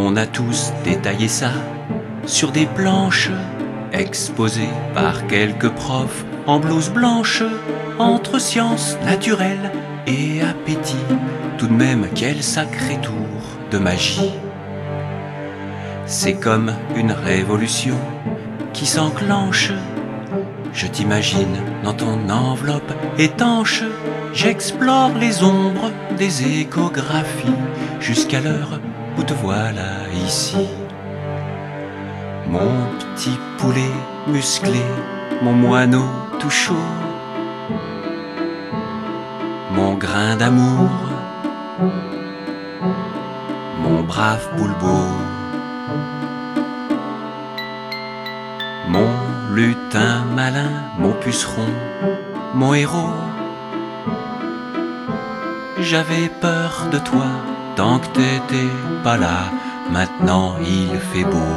On a tous détaillé ça sur des planches exposées par quelques profs en blouse blanche, entre sciences naturelles et appétit. Tout de même, quel sacré tour de magie. C'est comme une révolution qui s'enclenche. Je t'imagine dans ton enveloppe étanche. J'explore les ombres des échographies jusqu'à l'heure où te voilà ici. Mon petit poulet musclé, mon moineau tout chaud, mon grain d'amour, mon brave boulbeau, mon lutin malin, mon puceron, mon héros. J'avais peur de toi tant que t'étais pas là, maintenant il fait beau.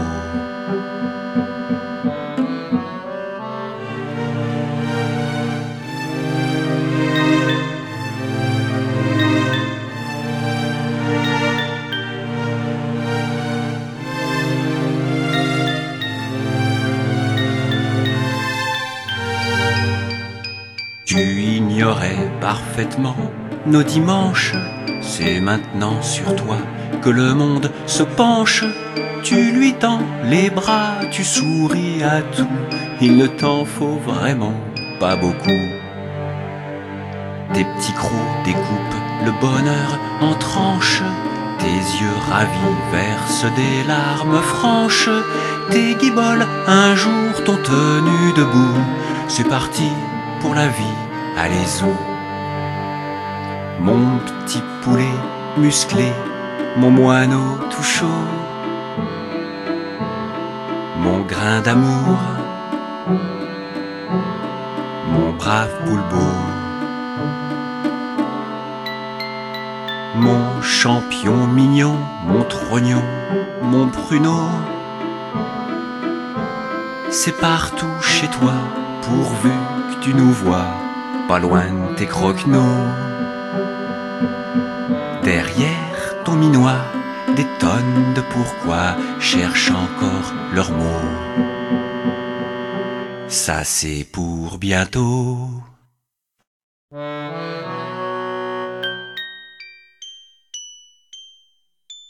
Tu ignorais parfaitement nos dimanches, c'est maintenant sur toi que le monde se penche. Tu lui tends les bras, tu souris à tout, il ne t'en faut vraiment pas beaucoup. Tes petits crocs découpent le bonheur en tranches, tes yeux ravis versent des larmes franches, tes guiboles un jour t'ont tenu debout. C'est parti pour la vie, allez-y. Mon petit poulet musclé, mon moineau tout chaud, mon grain d'amour, mon brave boulbeau, mon champion mignon, mon trognon, mon pruneau. C'est partout chez toi, pourvu que tu nous vois, pas loin de tes croquenots. Derrière ton minois, des tonnes de pourquoi cherchent encore leurs mots. Ça c'est pour bientôt.